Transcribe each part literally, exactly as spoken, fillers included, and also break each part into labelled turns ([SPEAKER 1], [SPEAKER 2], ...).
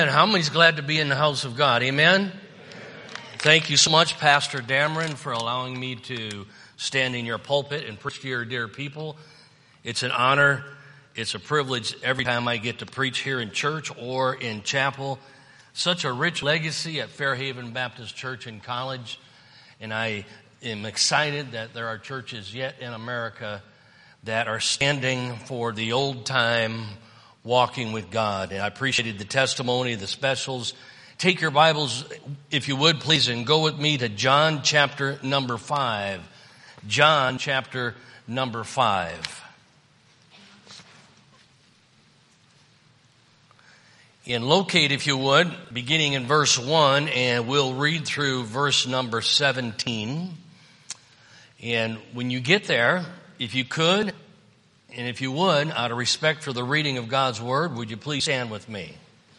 [SPEAKER 1] And how many's glad to be in the house of God? Amen? Thank you so much, Pastor Dameron, for allowing me to stand in your pulpit and preach to your dear people. It's an honor. It's a privilege every time I get to preach here in church or in chapel. Such a rich legacy at Fairhaven Baptist Church and College. And I am excited that there are churches yet in America that are standing for the old time walking with God. And I appreciated the testimony, the specials. Take your Bibles, if you would, please, and go with me to John chapter number five. John chapter number five. And locate, if you would, beginning in verse one, and we'll read through verse number seventeen. And when you get there, if you could, and if you would, out of respect for the reading of God's Word, would you please stand with me?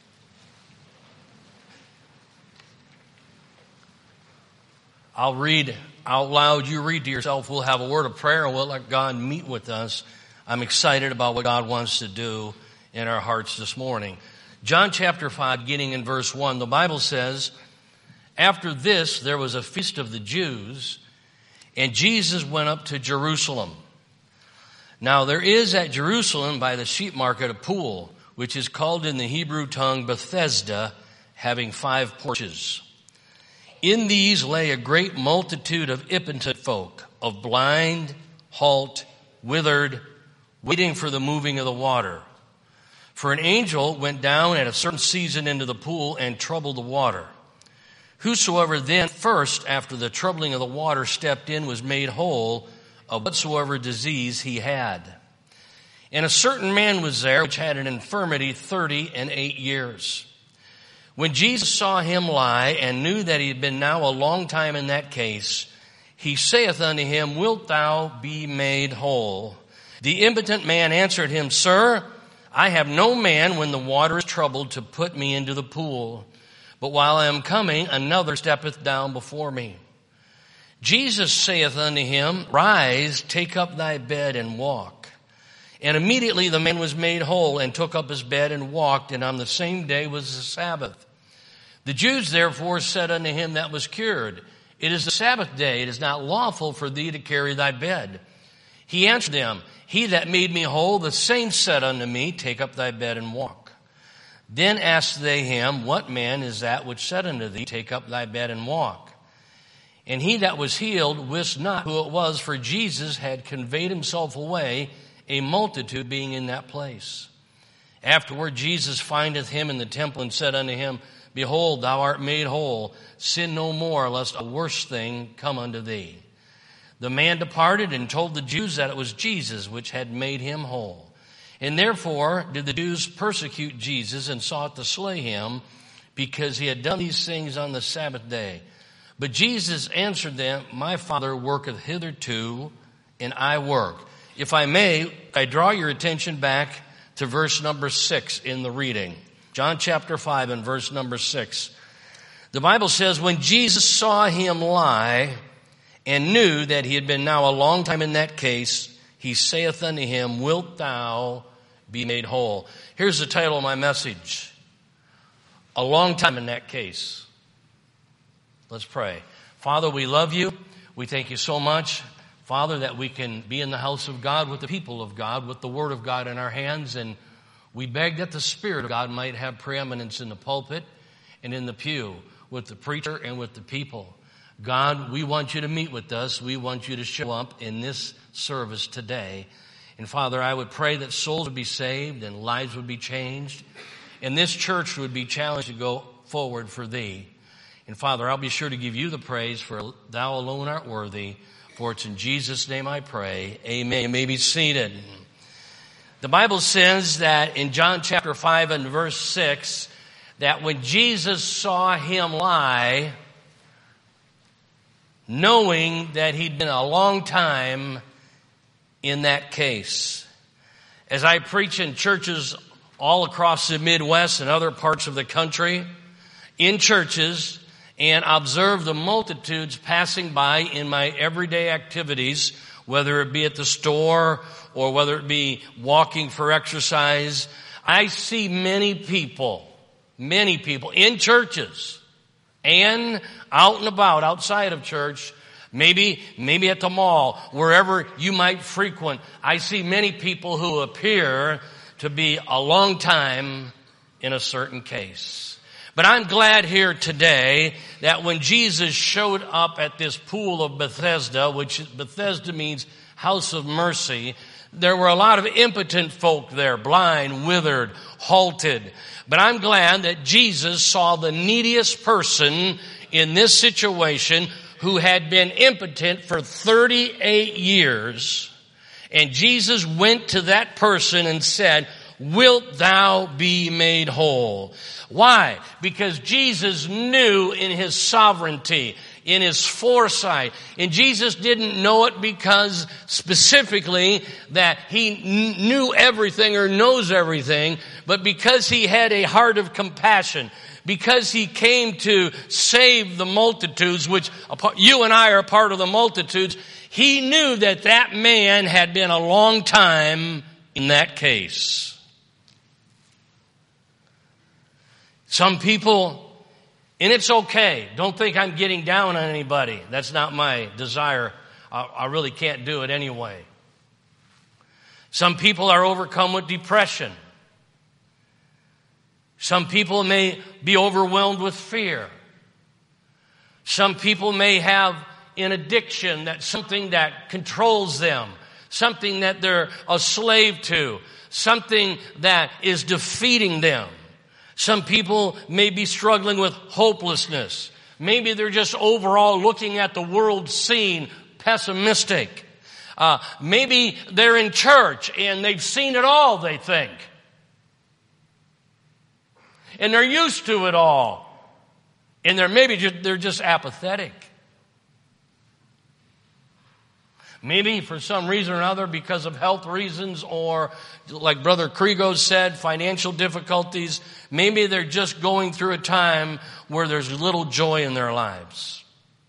[SPEAKER 1] I'll read out loud. You read to yourself. We'll have a word of prayer, and we'll let God meet with us. I'm excited about what God wants to do in our hearts this morning. John chapter five, beginning in verse one, the Bible says, "After this there was a feast of the Jews, and Jesus went up to Jerusalem. Now there is at Jerusalem by the sheep market a pool, which is called in the Hebrew tongue Bethesda, having five porches. In these lay a great multitude of impotent folk, of blind, halt, withered, waiting for the moving of the water. For an angel went down at a certain season into the pool and troubled the water. Whosoever then first, after the troubling of the water, stepped in was made whole of whatsoever disease he had. And a certain man was there which had an infirmity thirty and eight years. When Jesus saw him lie and knew that he had been now a long time in that case, he saith unto him, Wilt thou be made whole? The impotent man answered him, Sir, I have no man when the water is troubled to put me into the pool. But while I am coming, another steppeth down before me. Jesus saith unto him, Rise, take up thy bed and walk. And immediately the man was made whole and took up his bed and walked, and on the same day was the Sabbath. The Jews therefore said unto him that was cured, It is the Sabbath day, it is not lawful for thee to carry thy bed. He answered them, He that made me whole, the same said unto me, Take up thy bed and walk. Then asked they him, What man is that which said unto thee, Take up thy bed and walk? And he that was healed wist not who it was, for Jesus had conveyed himself away, a multitude being in that place. Afterward Jesus findeth him in the temple and said unto him, Behold, thou art made whole. Sin no more, lest a worse thing come unto thee. The man departed and told the Jews that it was Jesus which had made him whole. And therefore did the Jews persecute Jesus and sought to slay him, because he had done these things on the Sabbath day. But Jesus answered them, My Father worketh hitherto, and I work. If I may, I draw your attention back to verse number six in the reading. John chapter five and verse number six. The Bible says, When Jesus saw him lie, and knew that he had been now a long time in that case, he saith unto him, Wilt thou be made whole? Here's the title of my message. A long time in that case. Let's pray. Father, we love you. We thank you so much, Father, that we can be in the house of God with the people of God, with the Word of God in our hands. And we beg that the Spirit of God might have preeminence in the pulpit and in the pew, with the preacher and with the people. God, we want you to meet with us. We want you to show up in this service today. And Father, I would pray that souls would be saved and lives would be changed, and this church would be challenged to go forward for thee. And Father, I'll be sure to give you the praise, for thou alone art worthy. For it's in Jesus' name I pray. Amen. You may be seated. The Bible says that in John chapter five and verse six, that when Jesus saw him lie, knowing that he'd been a long time in that case. As I preach in churches all across the Midwest and other parts of the country, in churches, and observe the multitudes passing by in my everyday activities, whether it be at the store or whether it be walking for exercise, I see many people many people in churches and out and about, outside of church, maybe, maybe at the mall, wherever you might frequent. I see many people who appear to be a long time in a certain case. But I'm glad here today that when Jesus showed up at this pool of Bethesda, which Bethesda means house of mercy, there were a lot of impotent folk there, blind, withered, halted. But I'm glad that Jesus saw the neediest person in this situation who had been impotent for thirty-eight years. And Jesus went to that person and said, "Wilt thou be made whole?" Why? Because Jesus knew in his sovereignty, in his foresight. And Jesus didn't know it because specifically that he kn- knew everything or knows everything, but because he had a heart of compassion, because he came to save the multitudes, which you and I are part of the multitudes. He knew that that man had been a long time in that case. Some people, and it's okay. Don't think I'm getting down on anybody. That's not my desire. I, I really can't do it anyway. Some people are overcome with depression. Some people may be overwhelmed with fear. Some people may have an addiction, that's something that controls them, something that they're a slave to, something that is defeating them. Some people may be struggling with hopelessness. Maybe they're just overall looking at the world scene pessimistic. Uh, maybe they're in church and they've seen it all, they think. And they're used to it all. And they're maybe just, they're just apathetic. Maybe for some reason or another, because of health reasons, or like Brother Krigo said, financial difficulties. Maybe they're just going through a time where there's little joy in their lives.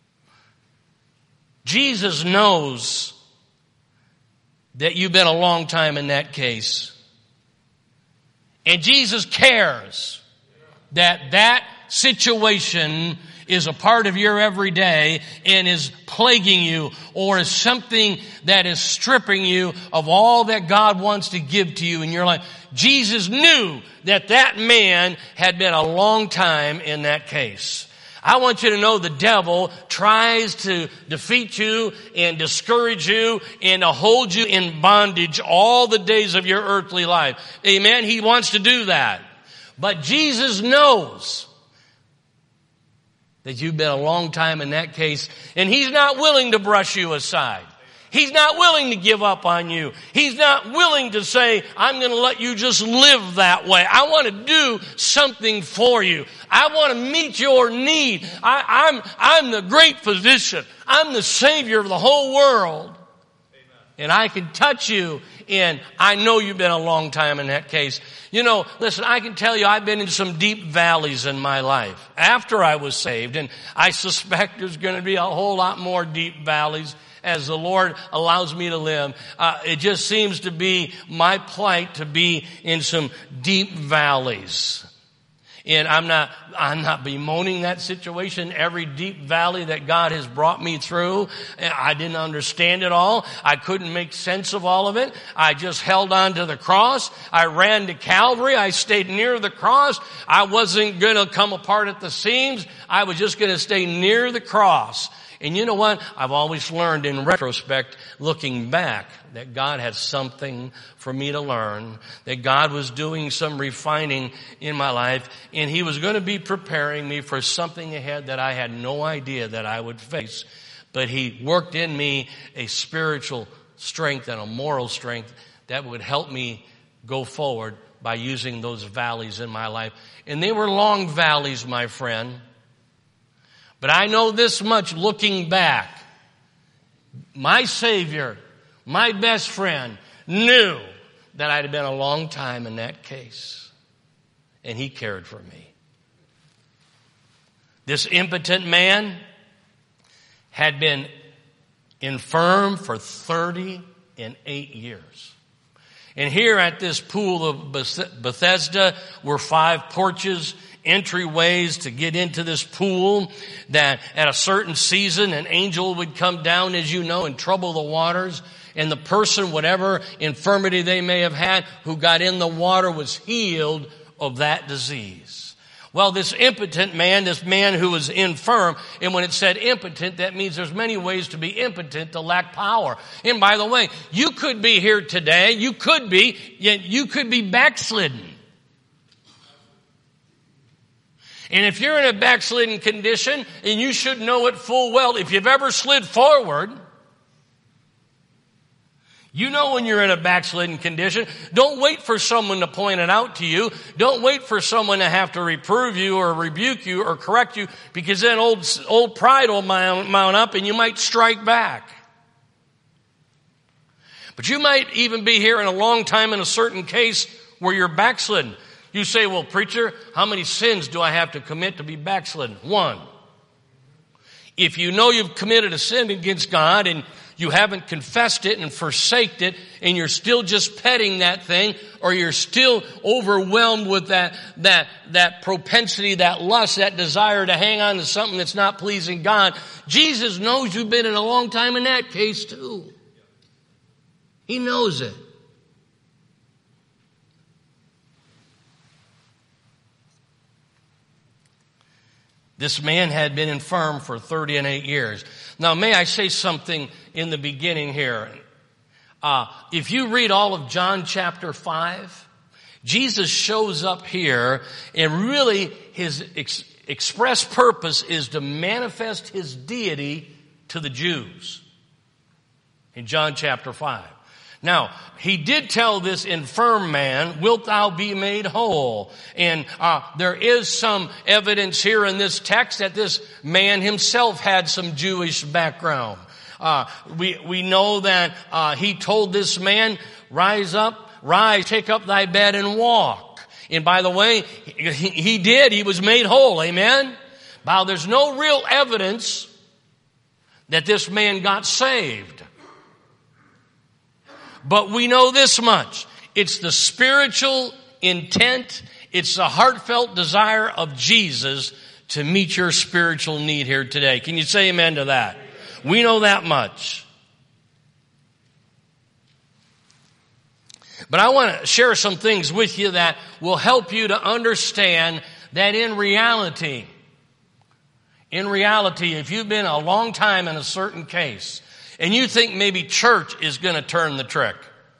[SPEAKER 1] Jesus knows that you've been a long time in that case. And Jesus cares that that situation is a part of your everyday and is plaguing you, or is something that is stripping you of all that God wants to give to you in your life. Jesus knew that that man had been a long time in that case. I want you to know the devil tries to defeat you and discourage you and to hold you in bondage all the days of your earthly life. Amen? He wants to do that. But Jesus knows that you've been a long time in that case, and he's not willing to brush you aside. He's not willing to give up on you. He's not willing to say, I'm going to let you just live that way. I want to do something for you. I want to meet your need. I, I'm, I'm the great physician. I'm the Savior of the whole world. Amen. And I can touch you, and I know you've been a long time in that case. You know, listen, I can tell you I've been in some deep valleys in my life after I was saved, and I suspect there's going to be a whole lot more deep valleys as the Lord allows me to live. Uh, it just seems to be my plight to be in some deep valleys. And I'm not, I'm not bemoaning that situation. Every deep valley that God has brought me through, I didn't understand it all. I couldn't make sense of all of it. I just held on to the cross. I ran to Calvary. I stayed near the cross. I wasn't going to come apart at the seams. I was just going to stay near the cross. And you know what? I've always learned in retrospect, looking back, that God had something for me to learn, that God was doing some refining in my life, and he was going to be preparing me for something ahead that I had no idea that I would face. But he worked in me a spiritual strength and a moral strength that would help me go forward by using those valleys in my life. And they were long valleys, my friend. But I know this much looking back. My Savior, my best friend, knew that I'd been a long time in that case. And he cared for me. This impotent man had been infirm for thirty-eight years. And here at this pool of Bethesda were five porches, entryways to get into this pool, that at a certain season an angel would come down, as you know, and trouble the waters. And the person, whatever infirmity they may have had, who got in the water was healed of that disease. Well, this impotent man, this man who was infirm, and when it said impotent, that means there's many ways to be impotent, to lack power. And by the way, you could be here today, you could be, you could be backslidden. And if you're in a backslidden condition, and you should know it full well, if you've ever slid forward, you know when you're in a backslidden condition. Don't wait for someone to point it out to you. Don't wait for someone to have to reprove you or rebuke you or correct you, because then old, old pride will mount, mount up and you might strike back. But you might even be here in a long time in a certain case where you're backslidden. You say, well, preacher, how many sins do I have to commit to be backslidden? One. If you know you've committed a sin against God and you haven't confessed it and forsaked it, and you're still just petting that thing, or you're still overwhelmed with that, that, that propensity, that lust, that desire to hang on to something that's not pleasing God, Jesus knows you've been in a long time in that case too. He knows it. This man had been infirm for thirty and eight years. Now, may I say something in the beginning here? Uh, if you read all of John chapter five, Jesus shows up here, and really his ex- express purpose is to manifest his deity to the Jews. In John chapter five. Now, he did tell this infirm man, wilt thou be made whole? And uh, there is some evidence here in this text that this man himself had some Jewish background. Uh, we, we know that uh, he told this man, rise up, rise, take up thy bed and walk. And by the way, he, he did. He was made whole. Amen? Now, there's no real evidence that this man got saved. But we know this much. It's the spiritual intent, it's the heartfelt desire of Jesus to meet your spiritual need here today. Can you say amen to that? We know that much. But I want to share some things with you that will help you to understand that in reality, in reality, if you've been a long time in a certain case, and you think maybe church is going to turn the trick,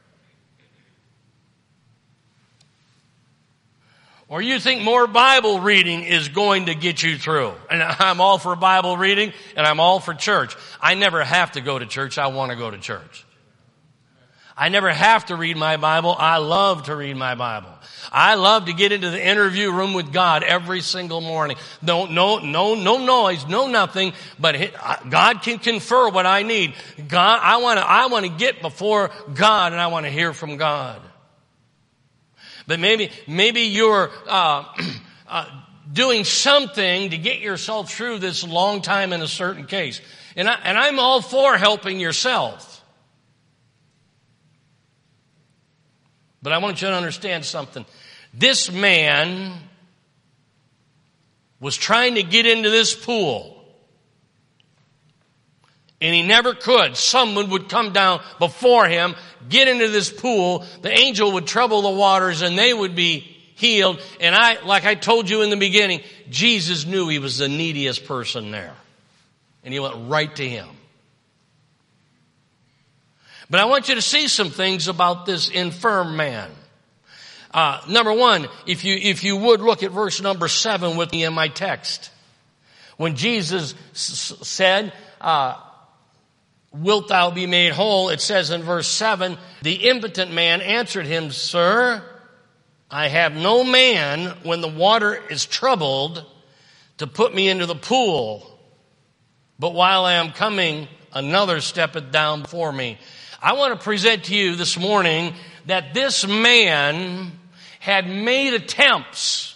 [SPEAKER 1] or you think more Bible reading is going to get you through. And I'm all for Bible reading, and I'm all for church. I never have to go to church. I want to go to church. I never have to read my Bible. I love to read my Bible. I love to get into the interview room with God every single morning. No, no, no, no noise, no nothing, but God can confer what I need. God, I want to, I want to get before God, and I want to hear from God. But maybe, maybe you're uh, uh, doing something to get yourself through this long time in a certain case, and I, and I'm all for helping yourself. But I want you to understand something. This man was trying to get into this pool, and he never could. Someone would come down before him, get into this pool. The angel would trouble the waters, and they would be healed. And I, like I told you in the beginning, Jesus knew he was the neediest person there, and he went right to him. But I want you to see some things about this infirm man. Uh, number one, if you, if you would look at verse number seven with me in my text. When Jesus s- said, uh, wilt thou be made whole? It says in verse seven, the impotent man answered him, Sir, I have no man when the water is troubled to put me into the pool. But while I am coming, another steppeth down before me. I want to present to you this morning that this man had made attempts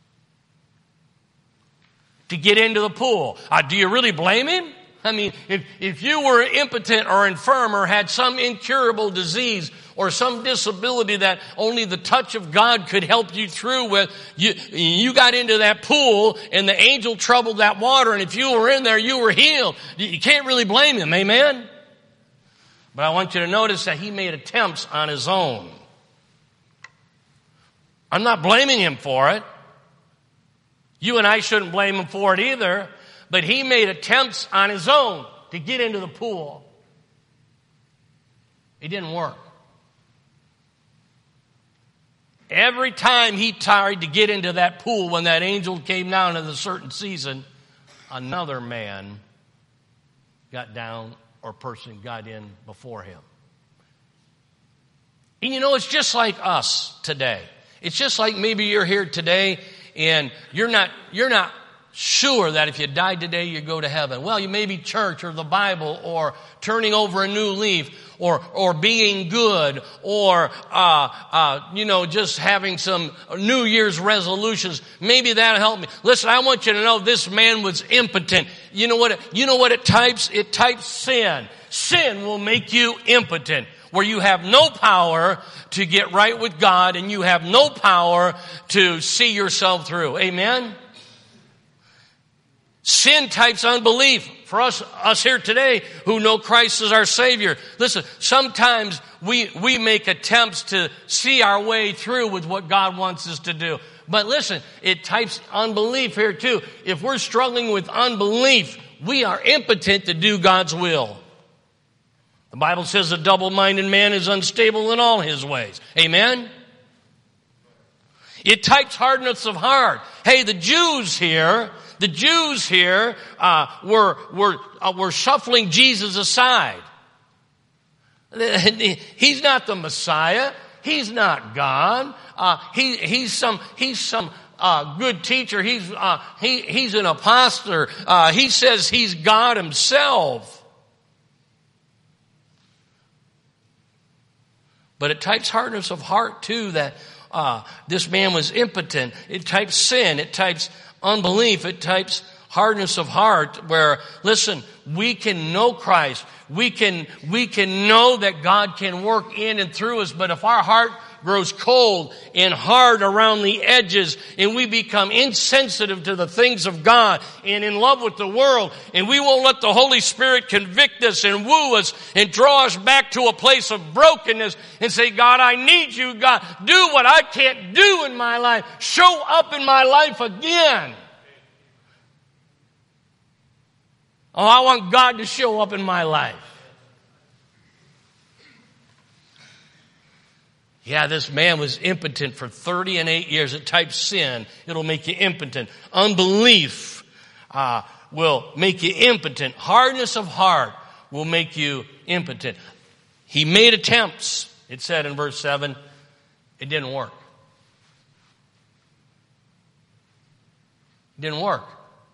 [SPEAKER 1] to get into the pool. Uh, do you really blame him? I mean, if, if you were impotent or infirm or had some incurable disease, or some disability that only the touch of God could help you through with, you, you got into that pool and the angel troubled that water, and if you were in there, you were healed. You can't really blame him, amen? But I want you to notice that he made attempts on his own. I'm not blaming him for it. You and I shouldn't blame him for it either. But he made attempts on his own to get into the pool. It didn't work. Every time he tried to get into that pool when that angel came down in a certain season, another man got down or person got in before him. And you know, it's just like us today. It's just like maybe you're here today and you're not, you're not sure that if you died today, you go to heaven. Well, you may be church or the Bible or turning over a new leaf or, or being good or, uh, uh, you know, just having some New Year's resolutions. Maybe that'll help me. Listen, I want you to know this man was impotent. You know what, it, you know what it types? It types sin. Sin will make you impotent, where you have no power to get right with God and you have no power to see yourself through. Amen? Sin types unbelief. For us, us here today who know Christ as our Savior. Listen, sometimes we, we make attempts to see our way through with what God wants us to do. But listen, it types unbelief here too. If we're struggling with unbelief, we are impotent to do God's will. The Bible says a double-minded man is unstable in all his ways. Amen? It types hardness of heart. Hey, the Jews here, the Jews here uh, were were uh, were shuffling Jesus aside. He's not the Messiah. He's not God. Uh, he he's some he's some uh, good teacher. He's uh, he he's an apostle. Uh, he says he's God himself. But it types hardness of heart too, that uh, this man was impotent. It types sin. It types unbelief. It types hardness of heart where, listen, we can know Christ. We can, we can know that God can work in and through us. But if our heart grows cold and hard around the edges and we become insensitive to the things of God and in love with the world, and we won't let the Holy Spirit convict us and woo us and draw us back to a place of brokenness and say, God, I need you. God, do what I can't do in my life. Show up in my life again. Oh, I want God to show up in my life. Yeah, this man was impotent for thirty and eight years. It types sin. It'll make you impotent. Unbelief uh, will make you impotent. Hardness of heart will make you impotent. He made attempts. It said in verse seven, it didn't work. It didn't work.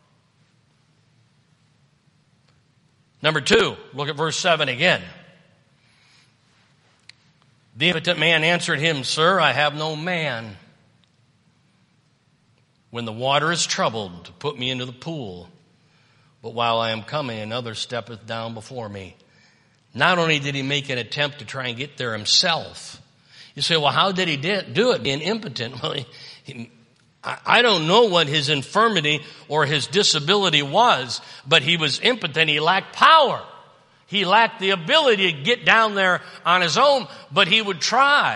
[SPEAKER 1] Number two, look at verse seven again. The impotent man answered him, Sir, I have no man. When the water is troubled, to put me into the pool. But while I am coming, another steppeth down before me. Not only did he make an attempt to try and get there himself. You say, well, how did he do it, being impotent? Well, he, he, I don't know what his infirmity or his disability was, but he was impotent. He lacked power. He lacked the ability to get down there on his own, but he would try.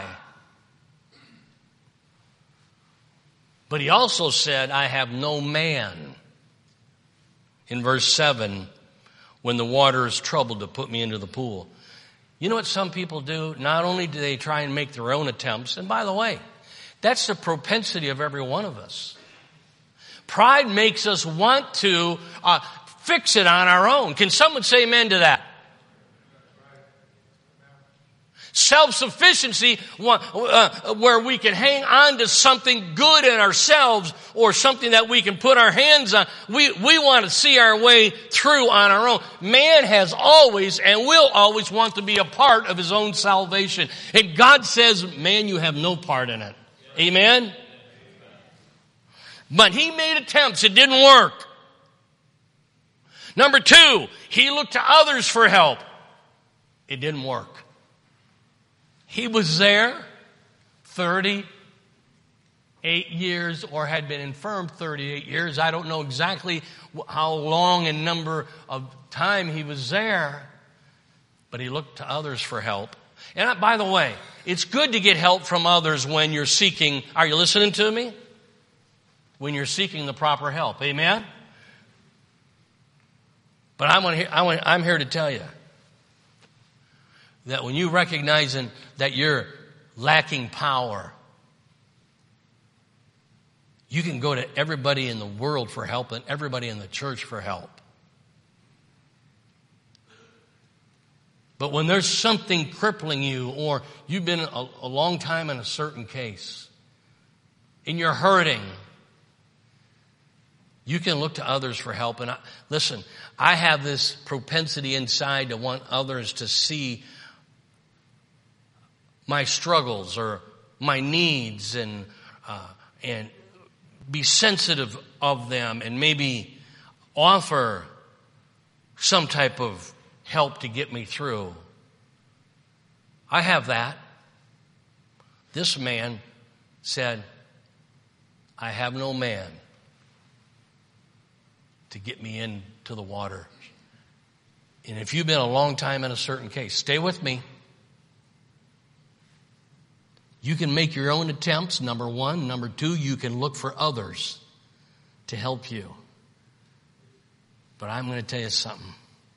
[SPEAKER 1] But he also said, I have no man. In verse seven, when the water is troubled, to put me into the pool. You know what some people do? Not only do they try and make their own attempts, and by the way, that's the propensity of every one of us. Pride makes us want to uh, fix it on our own. Can someone say amen to that? Self-sufficiency, uh, where we can hang on to something good in ourselves or something that we can put our hands on. We, we want to see our way through on our own. Man has always and will always want to be a part of his own salvation. And God says, man, you have no part in it. Amen? But he made attempts. It didn't work. Number two, he looked to others for help. It didn't work. He was there thirty-eight years, or had been infirm thirty-eight years. I don't know exactly how long in number of time he was there, but he looked to others for help. And by the way, it's good to get help from others when you're seeking, are you listening to me? When you're seeking the proper help. Amen? But I want to hear, I want, I'm here to tell you that when you recognize that you're lacking power, you can go to everybody in the world for help and everybody in the church for help. But when there's something crippling you, or you've been a, a long time in a certain case, and you're hurting, you can look to others for help. And I, listen, I have this propensity inside to want others to see my struggles or my needs, and uh, and be sensitive of them, and maybe offer some type of help to get me through. I have that. This man said, I have no man to get me into the water. And if you've been a long time in a certain case, stay with me. You can make your own attempts, number one. Number two, you can look for others to help you. But I'm going to tell you something.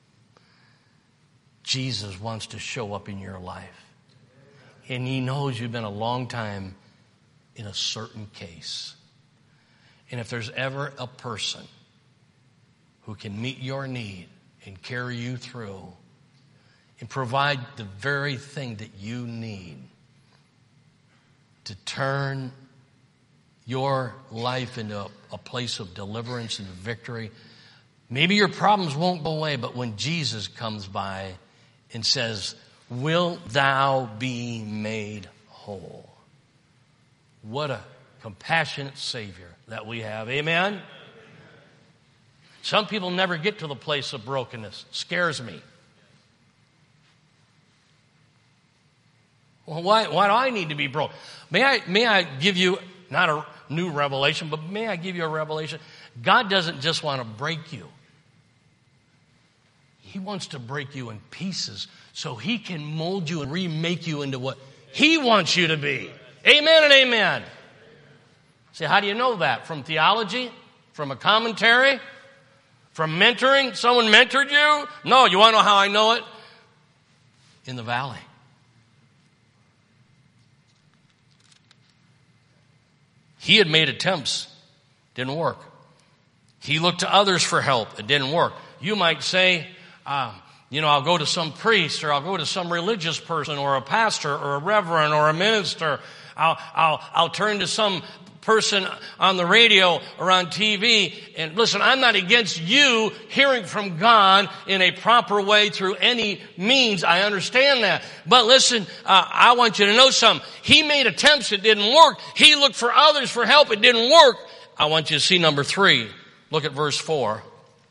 [SPEAKER 1] Jesus wants to show up in your life. And he knows you've been a long time in a certain case. And if there's ever a person who can meet your need and carry you through and provide the very thing that you need to turn your life into a, a place of deliverance and victory, maybe your problems won't go away, but when Jesus comes by and says, will thou be made whole? What a compassionate Savior that we have. Amen? Some people never get to the place of brokenness. It scares me. Well, why, why do I need to be broke? May I, may I give you, not a new revelation, but may I give you a revelation? God doesn't just want to break you. He wants to break you in pieces so he can mold you and remake you into what he wants you to be. Amen and amen. See, how do you know that? From theology? From a commentary? From mentoring? Someone mentored you? No, you want to know how I know it? In the valley. He had made attempts. Didn't work. He looked to others for help. It didn't work. You might say, um, you know, I'll go to some priest, or I'll go to some religious person, or a pastor, or a reverend, or a minister. I'll, I'll, I'll turn to some person on the radio or on T V. And listen, I'm not against you hearing from God in a proper way through any means. I understand that. But listen, uh, I want you to know something. He made attempts. It didn't work. He looked for others for help. It didn't work. I want you to see number three. Look at verse four.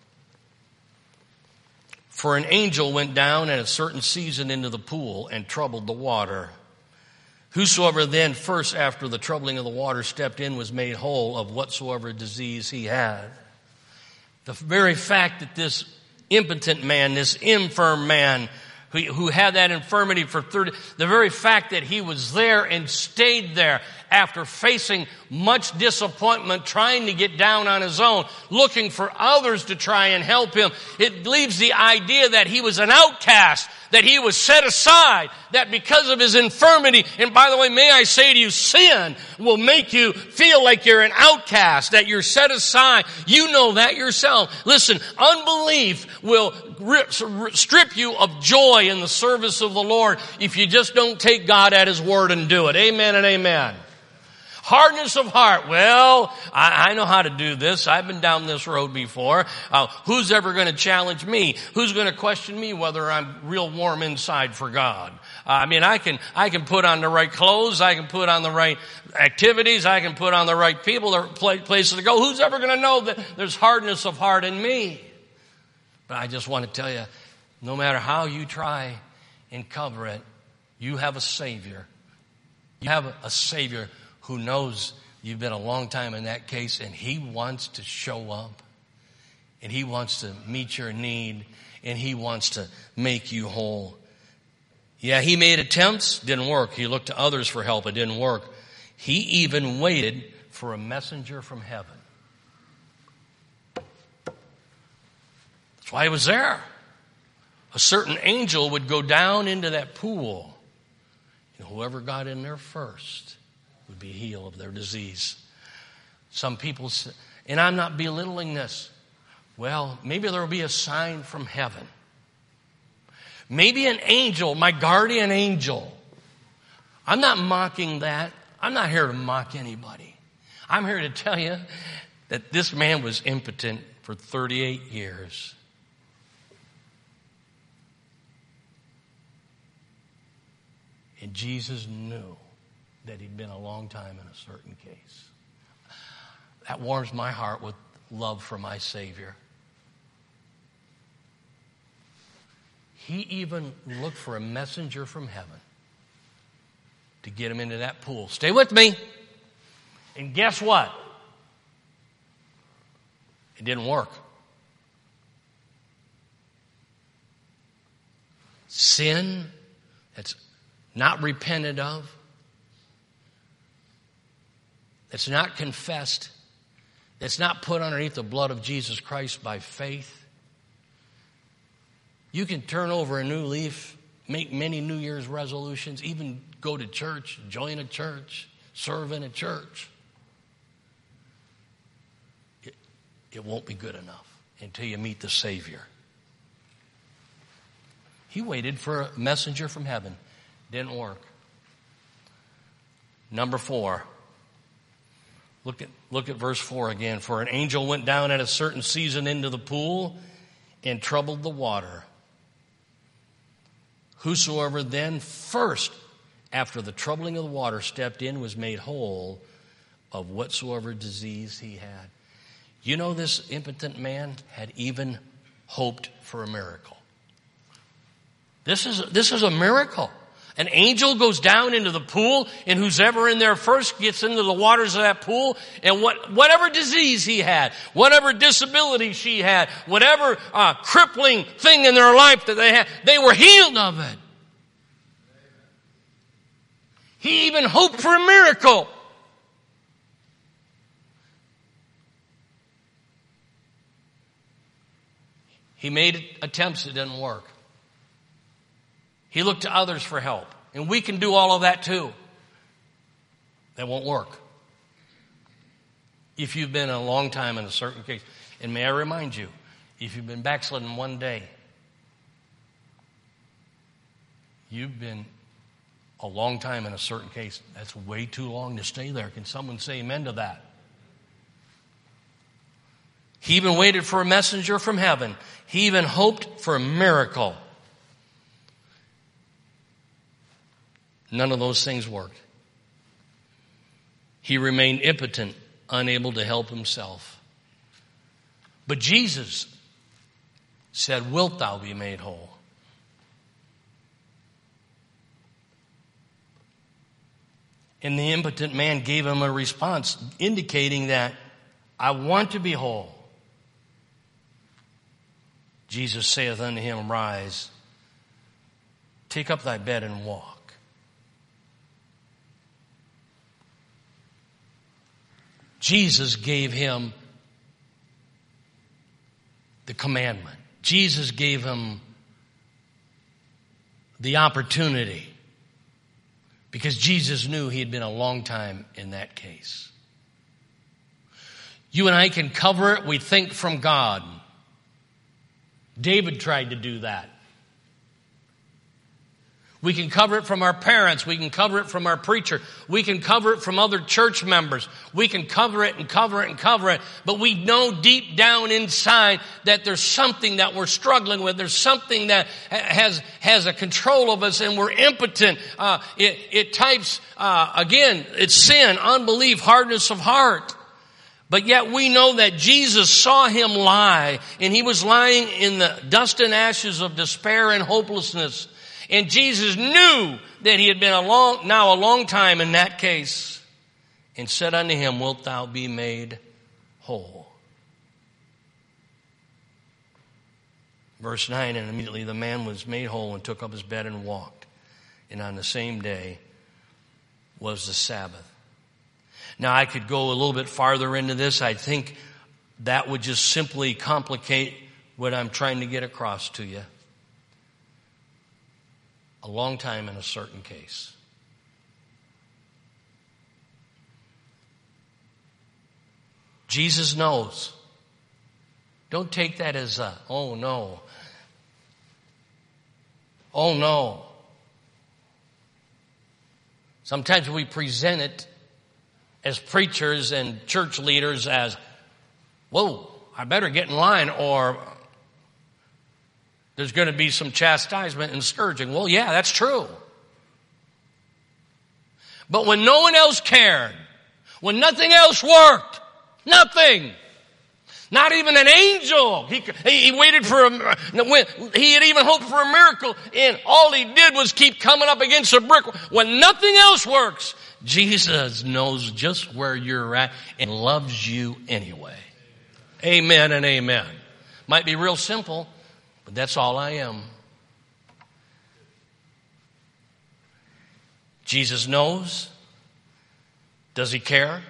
[SPEAKER 1] For an angel went down at a certain season into the pool and troubled the water. Whosoever then first after the troubling of the water stepped in was made whole of whatsoever disease he had. The very fact that this impotent man, this infirm man, who, who had that infirmity for thirty, the very fact that he was there and stayed there after facing much disappointment, trying to get down on his own, looking for others to try and help him, it leaves the idea that he was an outcast, that he was set aside, that because of his infirmity, and by the way, may I say to you, sin will make you feel like you're an outcast, that you're set aside. You know that yourself. Listen, unbelief will strip you of joy in the service of the Lord if you just don't take God at his word and do it. Amen and amen. Hardness of heart. Well, I, I know how to do this. I've been down this road before. Uh, who's ever going to challenge me? Who's going to question me whether I'm real warm inside for God? Uh, I mean, I can I can put on the right clothes. I can put on the right activities. I can put on the right people or places to go. Who's ever going to know that there's hardness of heart in me? But I just want to tell you, no matter how you try and cover it, You have a Savior. You have a Savior who knows you've been a long time in that case, and He wants to show up, and He wants to meet your need, and He wants to make you whole. Yeah, He made attempts, didn't work. He looked to others for help, it didn't work. He even waited for a messenger from heaven. That's why He was there. A certain angel would go down into that pool, and whoever got in there first would be healed of their disease. Some people say, and I'm not belittling this, well, maybe there will be a sign from heaven. Maybe an angel, my guardian angel. I'm not mocking that. I'm not here to mock anybody. I'm here to tell you that this man was impotent for thirty-eight years. And Jesus knew that he'd been a long time in a certain case. That warms my heart with love for my Savior. He even looked for a messenger from heaven to get him into that pool. Stay with me. And guess what? It didn't work. Sin that's not repented of, that's not confessed, that's not put underneath the blood of Jesus Christ by faith. You can turn over a new leaf, make many New Year's resolutions, even go to church, join a church, serve in a church. It, it won't be good enough until you meet the Savior. He waited for a messenger from heaven. Didn't work. Number four. Look at, look at verse four again. For an angel went down at a certain season into the pool and troubled the water. Whosoever then first, after the troubling of the water, stepped in was made whole of whatsoever disease he had. You know, this impotent man had even hoped for a miracle. This is, this is a miracle. An angel goes down into the pool, and who's ever in there first gets into the waters of that pool, and what, whatever disease he had, whatever disability she had, whatever uh, crippling thing in their life that they had, they were healed of it. He even hoped for a miracle. He made attempts that didn't work. He looked to others for help. And we can do all of that too. That won't work. If you've been a long time in a certain case. And may I remind you, if you've been backslidden one day, you've been a long time in a certain case. That's way too long to stay there. Can someone say amen to that? He even waited for a messenger from heaven. He even hoped for a miracle. None of those things worked. He remained impotent, unable to help himself. But Jesus said, "Wilt thou be made whole?" And the impotent man gave him a response indicating that, "I want to be whole." Jesus saith unto him, "Rise, take up thy bed and walk." Jesus gave him the commandment. Jesus gave him the opportunity because Jesus knew he had been a long time in that case. You and I can cover it, we think, from God. David tried to do that. We can cover it from our parents. We can cover it from our preacher. We can cover it from other church members. We can cover it and cover it and cover it. But we know deep down inside that there's something that we're struggling with. There's something that has has a control of us and we're impotent. Uh, it, it types, uh, again, it's sin, unbelief, hardness of heart. But yet we know that Jesus saw him lie, and he was lying in the dust and ashes of despair and hopelessness. And Jesus knew that he had been a long, now a long time in that case, and said unto him, wilt thou be made whole? Verse nine, and immediately the man was made whole and took up his bed and walked. And on the same day was the Sabbath. Now I could go a little bit farther into this. I think that would just simply complicate what I'm trying to get across to you. A long time in a certain case. Jesus knows. Don't take that as a, oh no. Oh no. Sometimes we present it as preachers and church leaders as, whoa, I better get in line or there's going to be some chastisement and scourging. Well, yeah, that's true. But when no one else cared, when nothing else worked, nothing, not even an angel, he, he waited for a, he had even hoped for a miracle, and all he did was keep coming up against a brick. When nothing else works, Jesus knows just where you're at and loves you anyway. Amen and amen. Might be real simple, but that's all I am. Jesus knows. Does he care?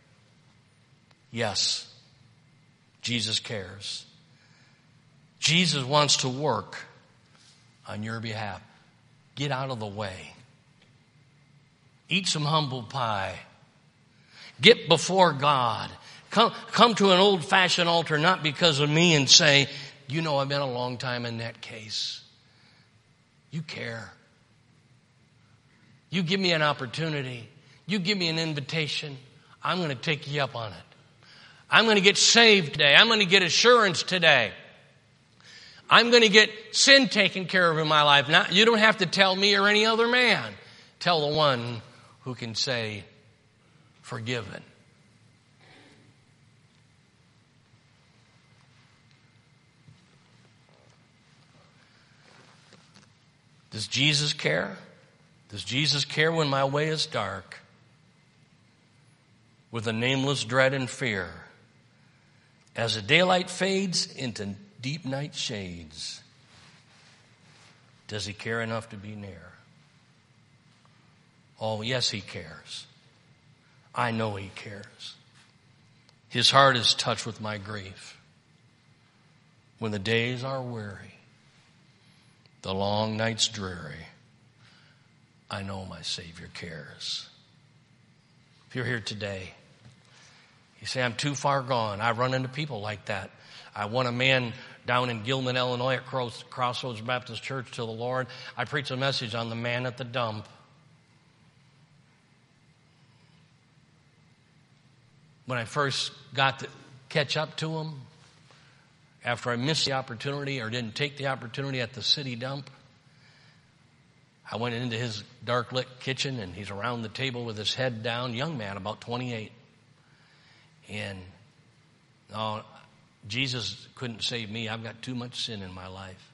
[SPEAKER 1] Yes. Jesus cares. Jesus wants to work on your behalf. Get out of the way. Eat some humble pie. Get before God. Come, come to an old-fashioned altar, not because of me, and say, you know, I've been a long time in that case. You care. You give me an opportunity. You give me an invitation. I'm going to take you up on it. I'm going to get saved today. I'm going to get assurance today. I'm going to get sin taken care of in my life. Not, you don't have to tell me or any other man. Tell the one who can say, forgiven. Does Jesus care? Does Jesus care when my way is dark, with a nameless dread and fear? As the daylight fades into deep night shades, does he care enough to be near? Oh, yes, he cares. I know he cares. His heart is touched with my grief. When the days are weary, the long nights dreary, I know my Savior cares. If you're here today, you say, I'm too far gone. I run into people like that. I won a man down in Gilman, Illinois at Crossroads Baptist Church to the Lord. I preached a message on the man at the dump. When I first got to catch up to him, after I missed the opportunity or didn't take the opportunity at the city dump, I went into his dark lit kitchen and he's around the table with his head down, young man, about twenty-eight. And no, Jesus couldn't save me. I've got too much sin in my life.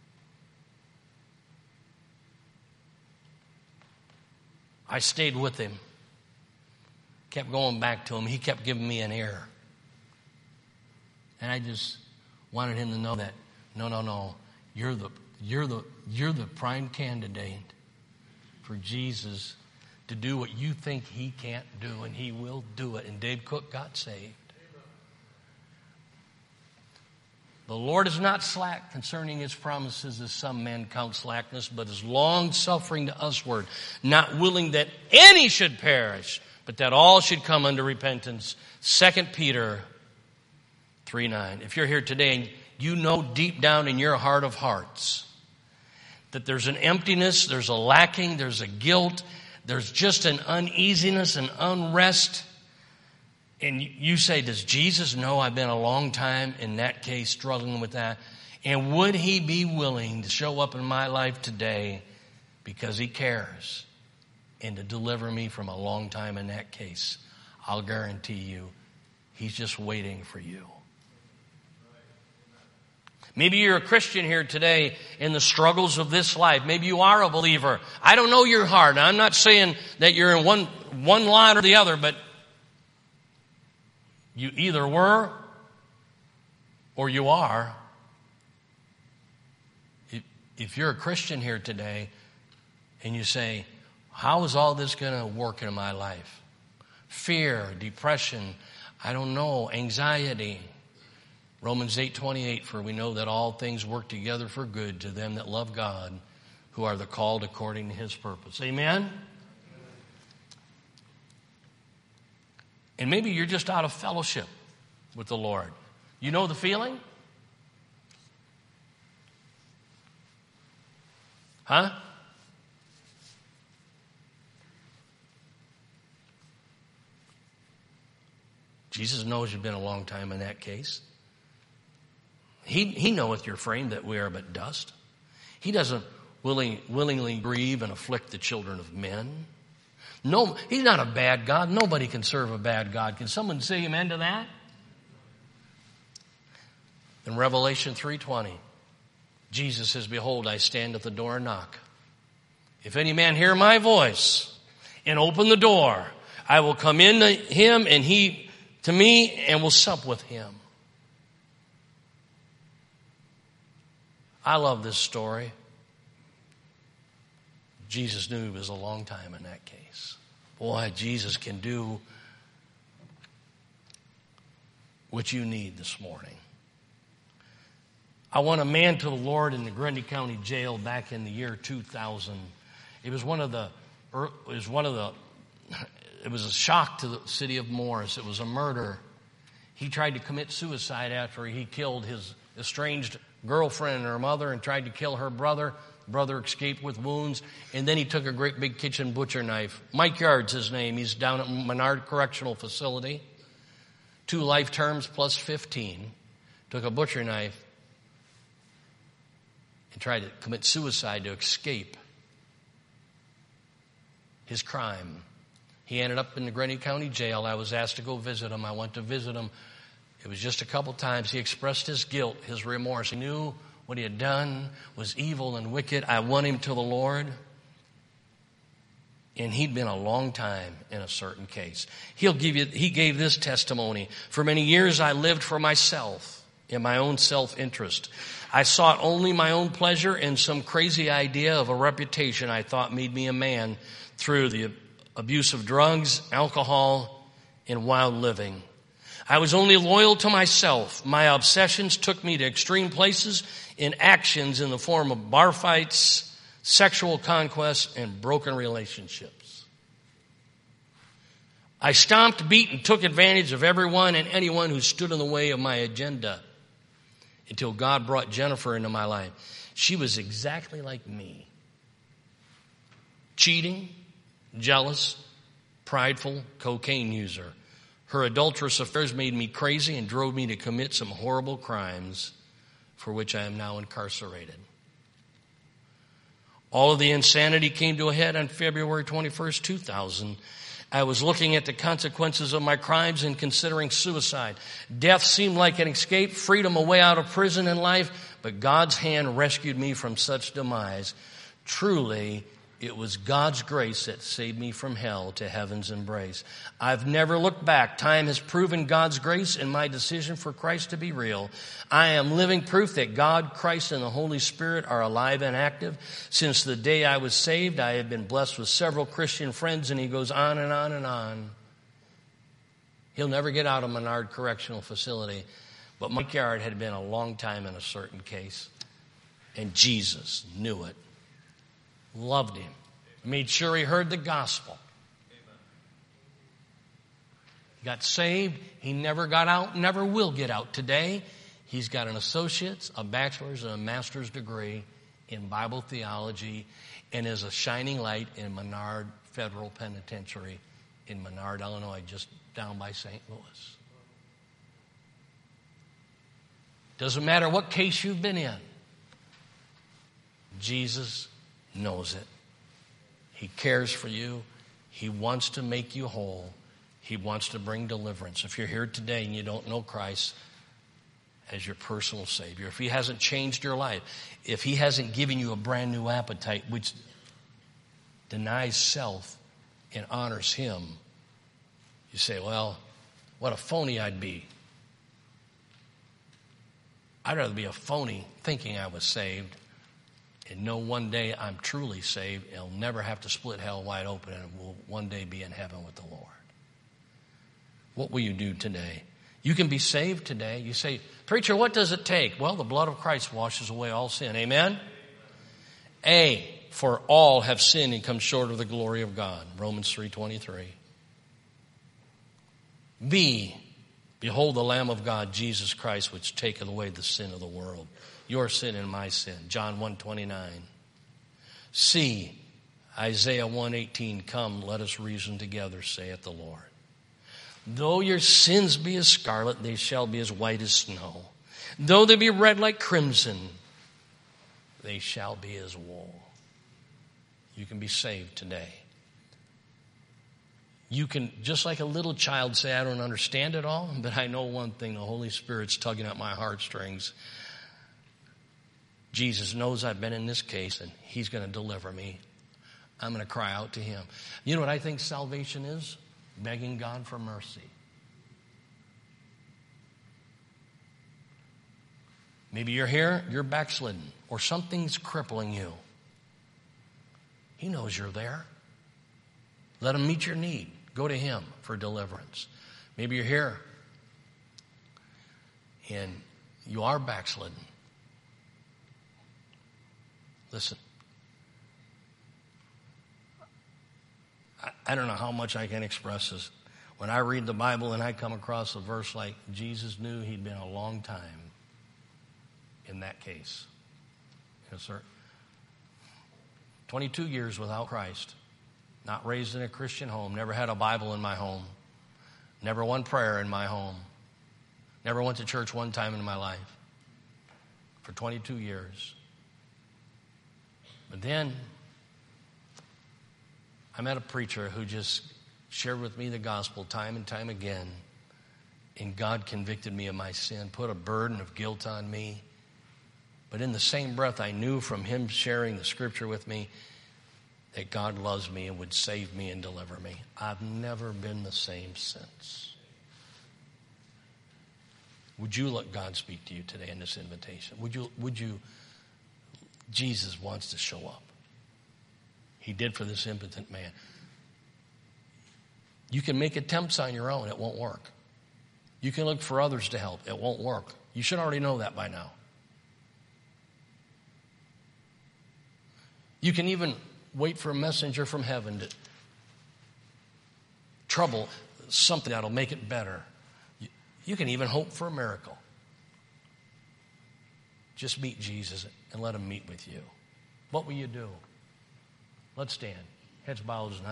[SPEAKER 1] I stayed with him. Kept going back to him. He kept giving me an ear. And I just wanted him to know that, no, no, no, you're the you're the you're the prime candidate for Jesus to do what you think he can't do, and he will do it. And Dave Cook got saved. The Lord is not slack concerning his promises, as some men count slackness, but is long-suffering to usward, not willing that any should perish, but that all should come unto repentance. Second Peter three nine. If you're here today and you know deep down in your heart of hearts that there's an emptiness, there's a lacking, there's a guilt, there's just an uneasiness and unrest, and you say, does Jesus know I've been a long time in that case struggling with that? And would he be willing to show up in my life today because he cares and to deliver me from a long time in that case? I'll guarantee you, he's just waiting for you. Maybe you're a Christian here today in the struggles of this life. Maybe you are a believer. I don't know your heart. I'm not saying that you're in one, one line or the other, but you either were or you are. If you're a Christian here today and you say, how is all this going to work in my life? Fear, depression, I don't know, anxiety. Romans eight twenty-eight, for we know that all things work together for good to them that love God, who are the called according to his purpose. Amen? And maybe you're just out of fellowship with the Lord. You know the feeling? Huh? Jesus knows you've been a long time in that case. He, he knoweth your frame that we are but dust. He doesn't willing, willingly grieve and afflict the children of men. No, he's not a bad God. Nobody can serve a bad God. Can someone say amen to that? In Revelation three twenty, Jesus says, behold, I stand at the door and knock. If any man hear my voice and open the door, I will come in to him and he to me and will sup with him. I love this story. Jesus knew he was a long time in that case. Boy, Jesus can do what you need this morning. I won a man to the Lord in the Grundy County Jail back in the year two thousand. It was one of the, it was one of the, it was a shock to the city of Morris. It was a murder. He tried to commit suicide after he killed his estranged girlfriend and her mother and tried to kill her brother. Brother escaped with wounds. And then he took a great big kitchen butcher knife. Mike Yard's his name. He's down at Menard Correctional Facility. Two life terms plus fifteen. Took a butcher knife and tried to commit suicide to escape his crime. He ended up in the Grundy County Jail. I was asked to go visit him. I went to visit him. It was just a couple times. He expressed his guilt, his remorse. He knew what he had done was evil and wicked. I won him to the Lord. And he'd been a long time in a certain case. He'll give you, he gave this testimony. For many years I lived for myself, in my own self-interest. I sought only my own pleasure and some crazy idea of a reputation I thought made me a man through the abuse of drugs, alcohol, and wild living. I was only loyal to myself. My obsessions took me to extreme places in actions in the form of bar fights, sexual conquests, and broken relationships. I stomped, beat, and took advantage of everyone and anyone who stood in the way of my agenda until God brought Jennifer into my life. She was exactly like me. Cheating, jealous, prideful, cocaine user. Her adulterous affairs made me crazy and drove me to commit some horrible crimes for which I am now incarcerated. All of the insanity came to a head on February twenty-first, two thousand. I was looking at the consequences of my crimes and considering suicide. Death seemed like an escape, freedom, a way out of prison and life, but God's hand rescued me from such demise. Truly, it was God's grace that saved me from hell to heaven's embrace. I've never looked back. Time has proven God's grace in my decision for Christ to be real. I am living proof that God, Christ, and the Holy Spirit are alive and active. Since the day I was saved, I have been blessed with several Christian friends, and he goes on and on and on. He'll never get out of Menard Correctional Facility, but Mike Yard had been a long time in a certain case, and Jesus knew it. Loved him. Made sure he heard the gospel. He got saved. He never got out, never will get out. Today, he's got an associate's, a bachelor's, and a master's degree in Bible theology and is a shining light in Menard Federal Penitentiary in Menard, Illinois, just down by Saint Louis. Doesn't matter what case you've been in. Jesus knows it. He cares for you. He wants to make you whole. He wants to bring deliverance. If you're here today and you don't know Christ, as your personal Savior, if he hasn't changed your life, if he hasn't given you a brand new appetite which denies self and honors him, you say, well, what a phony I'd be. I'd rather be a phony thinking I was saved and know one day I'm truly saved and I'll never have to split hell wide open and will one day be in heaven with the Lord. What will you do today? You can be saved today. You say, preacher, what does it take? Well, the blood of Christ washes away all sin. Amen? A, for all have sinned and come short of the glory of God. Romans three twenty-three. B, behold the Lamb of God, Jesus Christ, which taketh away the sin of the world. Your sin and my sin. John one twenty-nine. C, Isaiah one eighteen. Come, let us reason together, saith the Lord. Though your sins be as scarlet, they shall be as white as snow. Though they be red like crimson, they shall be as wool. You can be saved today. You can, just like a little child, say, I don't understand it all, but I know one thing, the Holy Spirit's tugging at my heartstrings. Jesus knows I've been in this case, and he's going to deliver me. I'm going to cry out to him. You know what I think salvation is? Begging God for mercy. Maybe you're here, you're backslidden, or something's crippling you. He knows you're there. Let him meet your need. Go to him for deliverance. Maybe you're here and you are backslidden. Listen, I, I don't know how much I can express this. When I read the Bible and I come across a verse like Jesus knew he'd been a long time in that case. Yes, sir. twenty-two years without Christ. Not raised in a Christian home. Never had a Bible in my home. Never one prayer in my home. Never went to church one time in my life. For twenty-two years. But then, I met a preacher who just shared with me the gospel time and time again. And God convicted me of my sin, put a burden of guilt on me. But in the same breath, I knew from him sharing the scripture with me that God loves me and would save me and deliver me. I've never been the same since. Would you let God speak to you today in this invitation? Would you, would you, Jesus wants to show up. He did for this impotent man. You can make attempts on your own. It won't work. You can look for others to help. It won't work. You should already know that by now. You can even wait for a messenger from heaven to trouble something that'll make it better. You, you can even hope for a miracle. Just meet Jesus and let him meet with you. What will you do? Let's stand. Heads bowed and